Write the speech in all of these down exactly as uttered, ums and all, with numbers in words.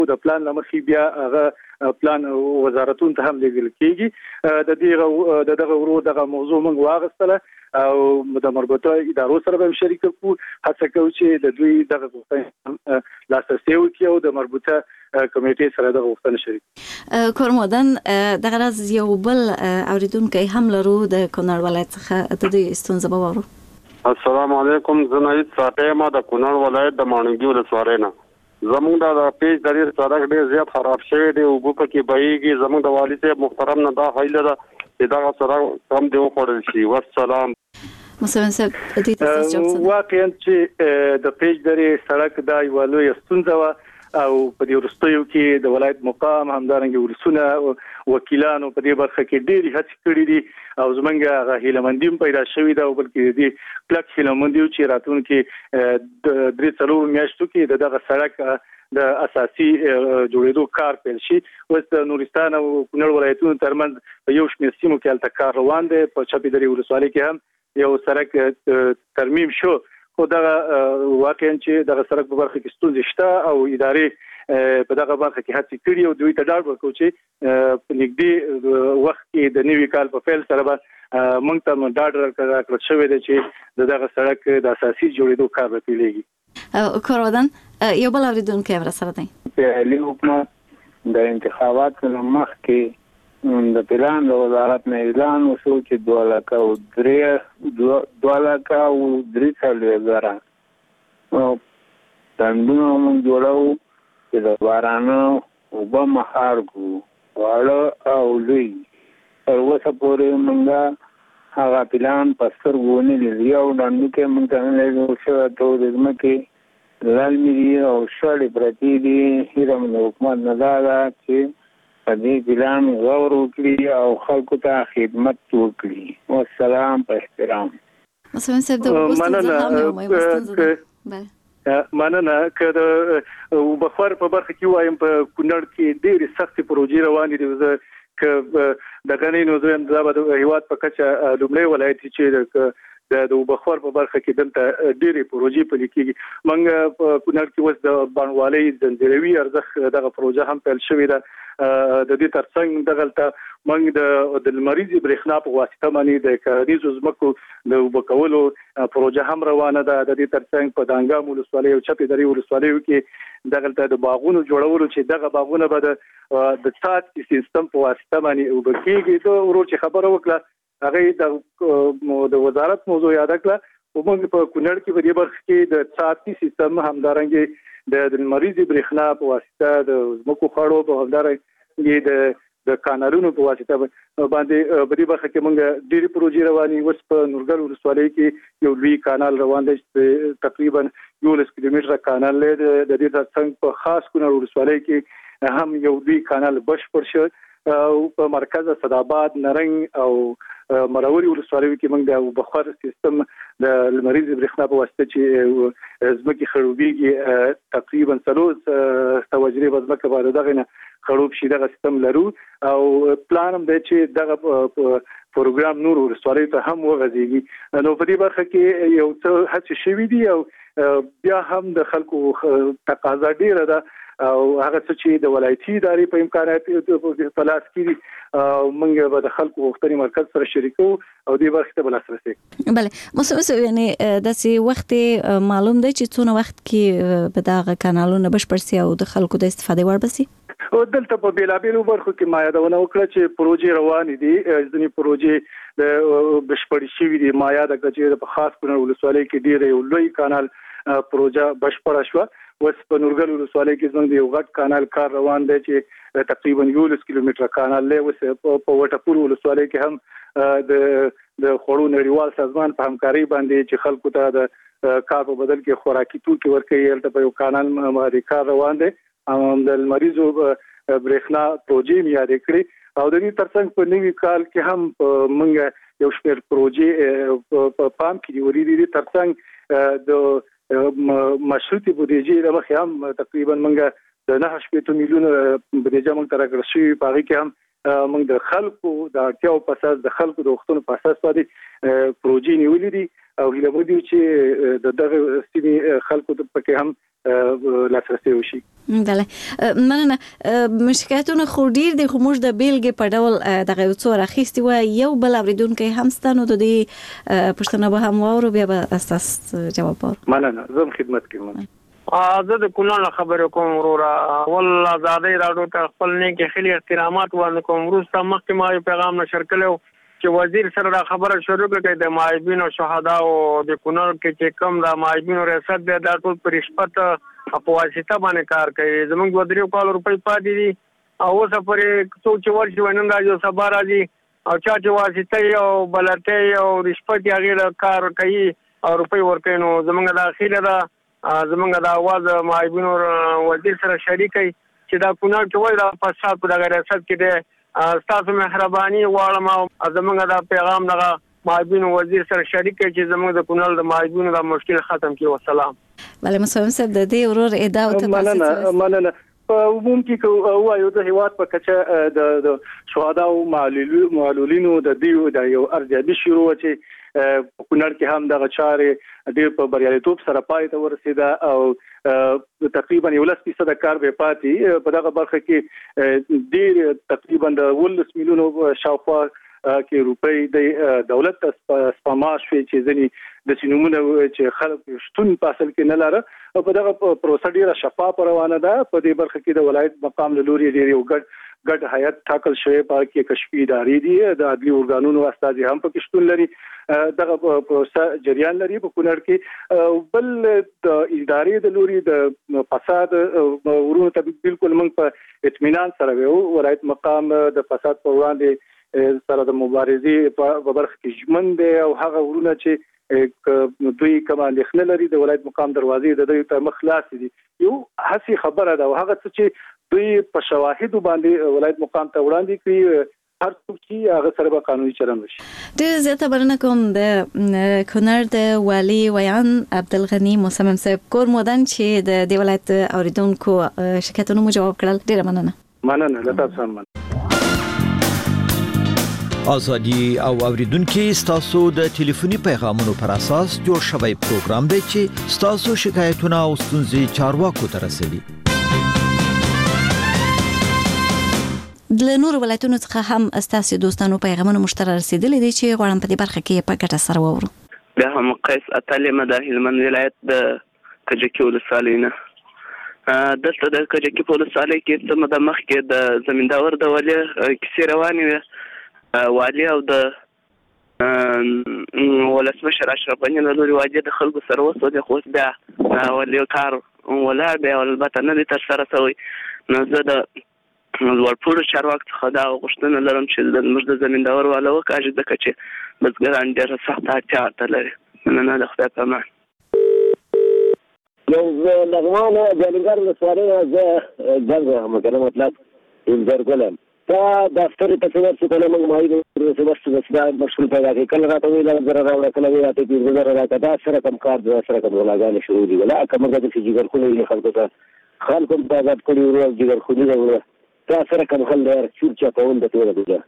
د پلان لمخې بیا هغه پلان وزارتونو ته هم لېږل کیږي د دې د دغه ورو دغه موضوع موږ واغستله او د مربوطه ادارو سره به شریک کوو هڅه کوو چې د دوی دغه غوښتنې لاسرسي وکړي او د مربوطه کمیټې سره دغه غوښتنې شریک کورمودن دغه راز یو بل اوریدونکو هم لرو د کونړ ولایت څخه د دې ستونزه به وورو. السلام علیکم. زناید ساتیما د کونړ ولایت د مانګي ولسوالۍ نه. زمونږ د پیج درې سړک ډیر زیات خراب شوی دی او په کې بهيږي. زمونږ د والي صاحب محترم نه دا هیله ده چې دا سړک کم دی وخوړل شي. والسلام. مسلمان صاحب دې تاسو جواب څه؟ واقعا چې د پیج درې سړک دا یو لوی ستونزه و او په دې ورستیو کې د ولایت مقام همدارنګه ورسونه وکیلانو په دې برخه کې ډېری هڅې کړې دي او زمونږه هیلمندیم پیدا شوې ده او بلکې دې کلک هیلمندیو چې راتلونکي د درې څلور میاشتو کې دغه سړک د اساسي جوړېدو کار پیل شي. اوس د نورستان او کونړ ولایتونو ترمنځ په یو شمېر سیمو کې هلته کار روان دی. په چپې درې ولسوالۍ کې هم یو سړک ترمیم شو خو دا واقعا چې دغه سړک په برخه کې ستونزې شته او ادارې په دغه برخه کې هڅې کړې او دوی ته ډاډ ورکوي چې په نږدې وخت کې د نوي کال په پیل سره به موږ ته ډاډ راکړل شوی دی چې دغه سړک د اساسي جوړېدو کار به پیلېږي. کورودن یو بل اوریدونکی ور سره دی. په حکومت د انتخاباتو مخکې د پلان د وزارت نه اعلان وشو چې دوه لکه او درې دوه لکه او درې څلوېښت زره تندونه موږ جوړو چې د بارانه اوبه مهار کړو واړه او لوی. تر اوسه پورې موږ هغه پلان په سترګو ونه لیدلي او ډنډو کې موږ ته نه لیدل شوی ټول د ځمکې للمې دي او شړې پرتې دي. هیله مې د حکومت نه دا ده چې په دې پلان غور وکړي او خلکو ته خدمت وکړي. والسلام په احترام. مسلمان صاحب د وګستو هم یو مهمه ستونزه ده. مننه که د وبخور په برخه کې وایم په کونړ کې ډېرې سختې پروژې روانې دي که د غنینو زم د هیواد په کچه لومړی ولایت چې د د وبخور په برخه کې دلته ډېرې پروژې پلي کېږي. موږ په کونړ کې اوس د بڼوالۍ زنجیروي ارزښت دغه پروژه هم پیل شوې ده. د دې ترڅنګ دغلته موږ د د لمریزي برېښنا په واسطه باندې د کرنیزو ځمکو د وبکولو پروژه هم روانه ده. د دې ترڅنګ په دانګام ولسوالۍ او چپې درې ولسوالیو کې دغلته د باغونو جوړولو چې دغه باغونه به د د سات سیستم په واسطه باندې وبکیږي. دا ورور چې خبره وکړه هغه د وزارت موضوع یاد کړه او موږ په کونړ کې په دې برخه کې د ساتي سیستم همدارنګه د لمریزي برېښنا په واسطه د ځمکو خړو په همدارنګه د د کانالونو په واسطه باندې په دې برخه کې موږ ډېری پروژې روانې. اوس په نورګل ولسوالۍ کې یو لوی کانال روان دی چې تقریبا یولس کیلومتره کانال دی. د دې ترڅنګ په خاص کونړ ولسوالۍ کې هم یو لوی کانال بشپړ شو او په مرکز صداباد نرنګ او مروري ولسوالۍ کې موږ د بخار سیستم د لمریزي برېښنا په واسطه چې ځمکې خړوبېږي تقریبا څلور توجري ځمکه باندې دغه نه خړوب شي دغه سیستم لرو او پلان هم دی چې دغه پروګرام نور ولسوالۍ ته هم وغځيږي. نو په دې برخه کې یو څه هڅې شوې دي او بیا هم د خلکو تقاضا ډیره ده او هغه څه چې د ولایتي ادارې په امکاناتو په لاس کې دي موږ به د خلکو غوښتنې مرکز سره شریکو او دې برخه ته بلاسرسي. بله مسوسه یعنی د سي وخت معلوم دی چې څونه وخت کې به دغه کانالونه بشپړ سي او د خلکو د استفادې وړ بسي. او دلته په بیلابیلو برخو کې ما یادونه وکړه چې پروژې روانې دي. ځینې پروژې د بشپړ شوي دي. ما یاد کړه چې په خاص کونړ ولسوالۍ کې ډېر یو لوی کانال پروژه بشپړه شوه. اوس په نورګل ولسوالۍ کې زموږ یو غټ کانال کار روان دی چې تقریبا یولس کیلومتره کانال دی. اوس په وټپور ولسوالۍ کې هم د د خړو نړیوال سازمان په همکاري باندې چې خلکو ته د کار په بدل کې خوراکي توکي ورکوي هلته په یو کانال باندې کار روان دی. د لمریزو برېښنا پروژې مې یادې کړې او د دې ترڅنګ په نوي کال کې هم موږ یو شمېر پروژې په پام کې نیولې دي. ترڅنګ د مشروطي بودیجې لمخې هم تقریبا موږ د نه شپږ میلیونه بودیجه موږ ته راکړل شوې. په هغې کې هم موږ د خلکو د اړتیاو په اساس د خلکو د وختونو په اساس باندې پروژې نیولې دي او هیله مو دي چې د دغه سیمې خلکو ته پکې هم لاسرسي وشي. بله مننه. مشکلاتونه خو ډیر دي خو موږ د بیلګې په ډول دغه یو څو راخیستي و یو بل اوریدونکي هم ستنو د دې پښتنه به هم واورو بیا به اساس جواب ورکړو. مننه زه خدمت کوم. زه د کونړ خبرې کوم وروره ول آزادۍ راډیو ته خپل نیک خلی احترامات وړاندې کوم. وروسته مخکې ما یو پیغام نشر کړو چې وزیر سره دا خبره شروع کړه د معایبین او شهدا او د کونړ کې چې کم د معایبین ریاست دی دا ټول پر رشوت په واسطه باندې کار کوي. زموږ دوه درې کال روپۍ پاتې دي او اوس پرې څوک چې ورشي ونن راځي سبا راځي او چا چې واسطه او بلته او رشوت یې غیر کار کوي او روپۍ ورکوي نو زموږ د اخیره دا زمونږ د اواز معایبینو وزیر سره شریکي چې دا کونړ کې وای دا فساد په دغه ریاست کې دی ستاسو مهرباني غواړم او زمونږ د پیغام دغه معایبینو وزیر سره شریکي چې زمونږ د کونړ د معایبینو د مشکل ختم کړي. والسلام. بله مسلم صاحب د دې ورور ادعا او تفاصیل مننه مننه. په عموم کې وایو د هیواد په کچه د شهدا او معلولینو د دیو د یو ارزیابي شروع چې په کونړ کې هم دغه چارې د په بریالیتوب سره پای ته ورسیده او تقریبا یو لس فیصد کار به پاتې په دغه برخه کې ډیر تقریبا د ولس میلیونو شاوخوا کې روپۍ د دولت سپما شوې چې ځنی د سینومونه چې خلک شتون په اصل کې نه لاره او په دغه پروسه ډیره شفاف روانه ده. په دې برخه کې د ولایت مقام له لوري ډیر یو ګډ ګډ هیئت ټاکل شوی په کې کشفي ادارې دي د عدلي ارګانونو استازي هم پکې شتون لري. دغه پروسه جریان لري په کونړ کې. بل د ادارې د لوري د فساد ورونو ته بالکل موږ په اطمینان سره وو. ولایت مقام د فساد په وړاندې سره د مبارزې په برخه کې ژمن دی او هغه ورونه چې دوی کوم اندېښنه لري د ولایت مقام دروازې د دوی ته مخ خلاص دي. یو هسي خبره ده او هغه چې دوی په شواهد باندې ولایت مقام ته وړاندې کوي هر څوک چې هغه سره به قانوني چلند وشي. ډېر زیاته بلنه کوم د کونړ د والي ویان عبدالغني مصمم صاحب کور مودن چې د دې ولایت اوریدونکو شکایتونو مو جواب کړل. ډېر مننه. مننه له تاسو هم. ازادي او اوریدونکو ستاسو د ټلیفوني پیغامونو پر اساس جوړ شوی پروګرام دی چې ستاسو شکایتونه او ستونزې چارواکو ته رسوي. د نور ولایتونو څخه هم ستاسو دوستانو پیغامونه مشترک رسیدلي دي چې غواړم په دې برخه کې په ګټه سره وورو. بیا هم قیس اتلې مده هلمند ولایت د کجکي ولسوالۍ نه دلته د کجکي په ولسوالۍ کې څه مده مخکې د زمینداور د والي کیسې روانې وې. والي او د ولسمشر اشرف غني له لوري واجد د خلکو سره وسو د خو بیا والي کار ولا بیا البته نه تر سره شوی. نو زه د ورپور چارواک څخه دا غوښتنه لرم چې موږ د زمینداور والا وکاږي ځکه چې بزګران ډېر سخت اړتیا ته لري. مننه د خدای په امان. یو لغمانه جلګر لسوارې زه ځم مګر مطلب انځر ګلم دا دفتر ته څنګه چې کله موږ مایو د سبست د سبا مشغول پیدا کې کله راته ویل زره راوړل کله وی اته کې زره راکړه دا سره کم کار دا سره کم ولاګان شروع دي ولا کومه د جګر خونې خلکو ته خلکو په آزاد کړي ورو جګر خونې ولا دا سره کوم خل لري چې چا په ول د توره ده.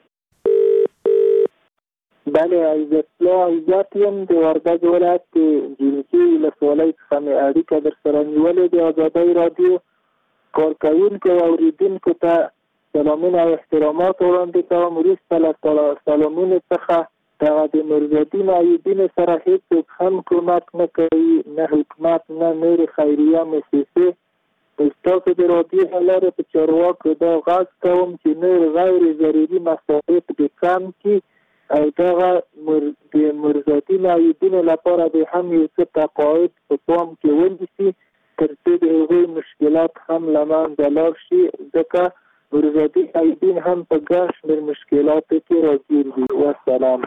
بله عزت عزتیم د وردګ ولایت جنسي لسوالۍ څخه مې اړیکه در سره نیولې د ازادۍ راډیو کارکوونکو او اوریدونکو ته سلامونه او احترامات وړاندې کوم. وروسته له سلامونو څخه دغه د مرزالدین ایوبین سره هیڅوک هم کومک نه کوي نه حکومت نه نورې خیریه مؤسسې. ستاسو د راډیو له لارې په چارواکو دا غږ کوم چې نور غیر ضروري مصارف دې کم کړي او دغه د مرزالدین ایوبین لپاره د هم یو څه تقاعد په پام کې ونیسي تر څو د هغوی مشکلات هم له منځه لاړ شي ځکه مرزالدین ایوبین هم په ګڼ شمېر مشکلاتو کې راګیر دي. والسلام.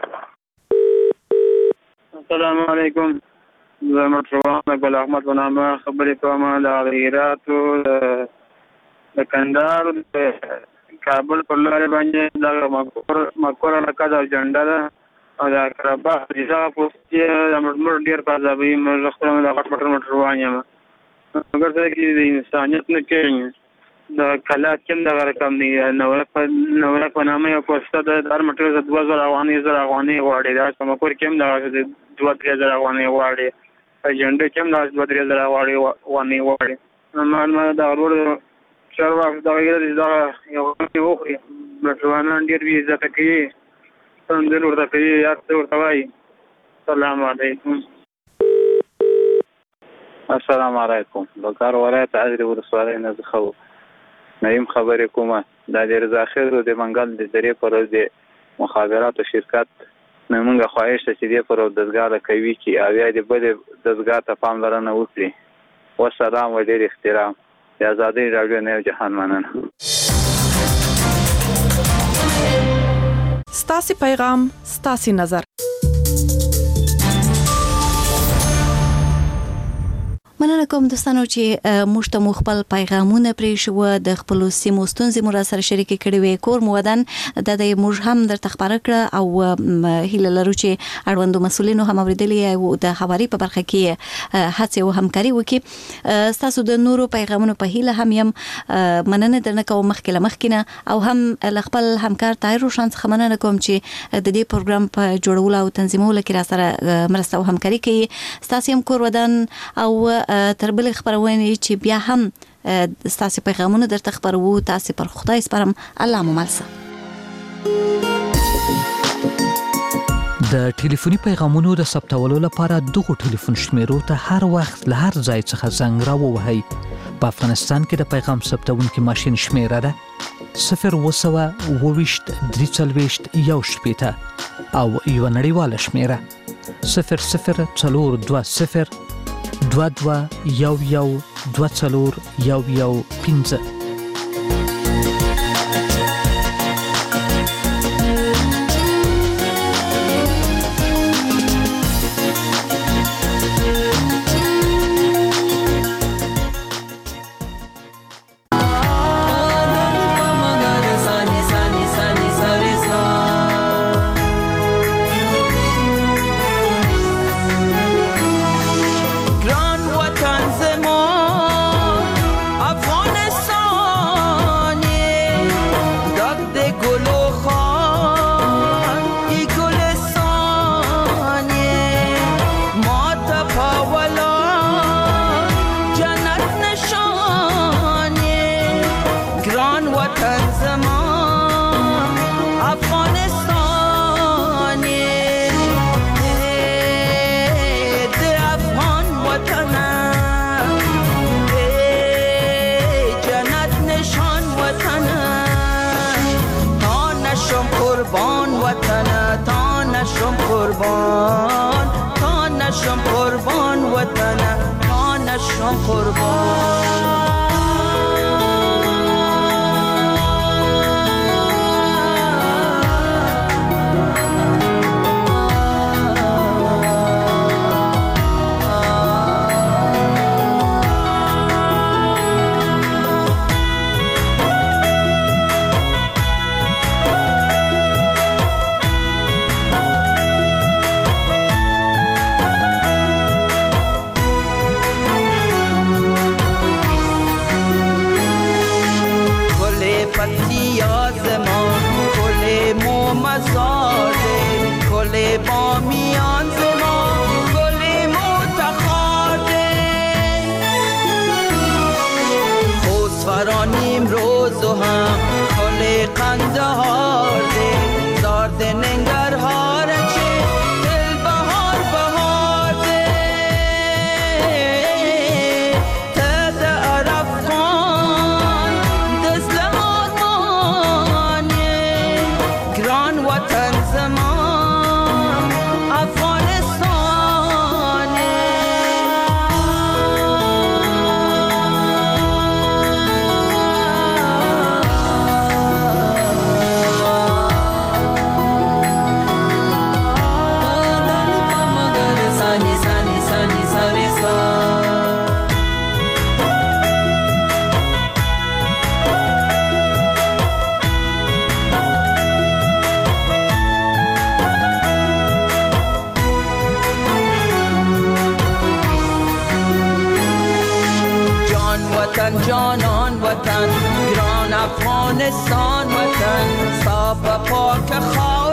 السلام علیکم. زه مطربان ګل احمد بنامه خبرې کوم د غیراتو د کندهار کابل پر لارې باندې د مکور مکور لکه د جنډا ده او د کربا دغه پوسټ د مړ ډیر پازابي مې خپل د غټ مټر مټر وانیم مګر دا کې د انسانیت نه کوي د کلات کوم د رقم دی نورک په نورک په نامه یو پوسټه د هر مټر د دوه زره افغانۍ زره افغانۍ غواړي دا سمکور کوم د دوه درې زره افغانۍ غواړي اجنډا کوم د دوه درې زره افغانۍ غواړي معلومه دا ورور چارواک دا غیر دا یو وخوري ځوانان ډېر وی عزت کوي څنګه ورته کوي یاد ورته وایي السلام علیکم. السلام علیکم. بکار ولایت عزري ولسوالۍ نه خو نیم خبرې کومه د رضا خیر د منګل د درې پر د مخابراتو شرکت موږ خواهش ته چې د پر دزګاله کوي چې اویا د بل دزګا ته پاملرنه وکړي. والسلام و ډیر احترام. د آزادۍ راډیو نه جهان مننه. ستاسو پیغام ستاسو نظر. مننه کوم دوستانو چې موږ ته خپل پیغامونه پرې شو د خپل سیمو ستونزې مو سره شریک کړي وي کور مو ودان د دې موږ هم در تخبر کړ او هیله لرو چې اړوندو مسولینو هم اوریدلې او د حواري په برخه کې هڅه او همکاري وکړي. تاسو د نورو پیغامونو په هیله هم يم مننه درنه کوم مخکله مخکینه او هم خپل همکار طاهر روشن څخه مننه کوم چې د دې پروګرام په جوړولو او تنظیمولو کې را سره مرسته او همکاري کوي. تاسو هم کور ودان او تر بل خبرونه چې بیا هم تاسو پیغامونه درته خبرو تاسو پر خدای سپارم. الله مو ملسه. د ټلیفوني پیغامونو د ثبتولو لپاره دغه ټلیفون شمیرو ته هر وخت له هر ځای څخه زنګ راووهئ. په افغانستان کې د پیغام ثبتونکي ماشین شمیره ده صفر وسوه اوويشت درې څلوېښت یو شپېته او یو نړیواله شمیره صفر صفر څلور دوه صفر دوه دوه یو یو دوه څلور یو یو پنځه. افغانستان وطن ستا په پاک خاور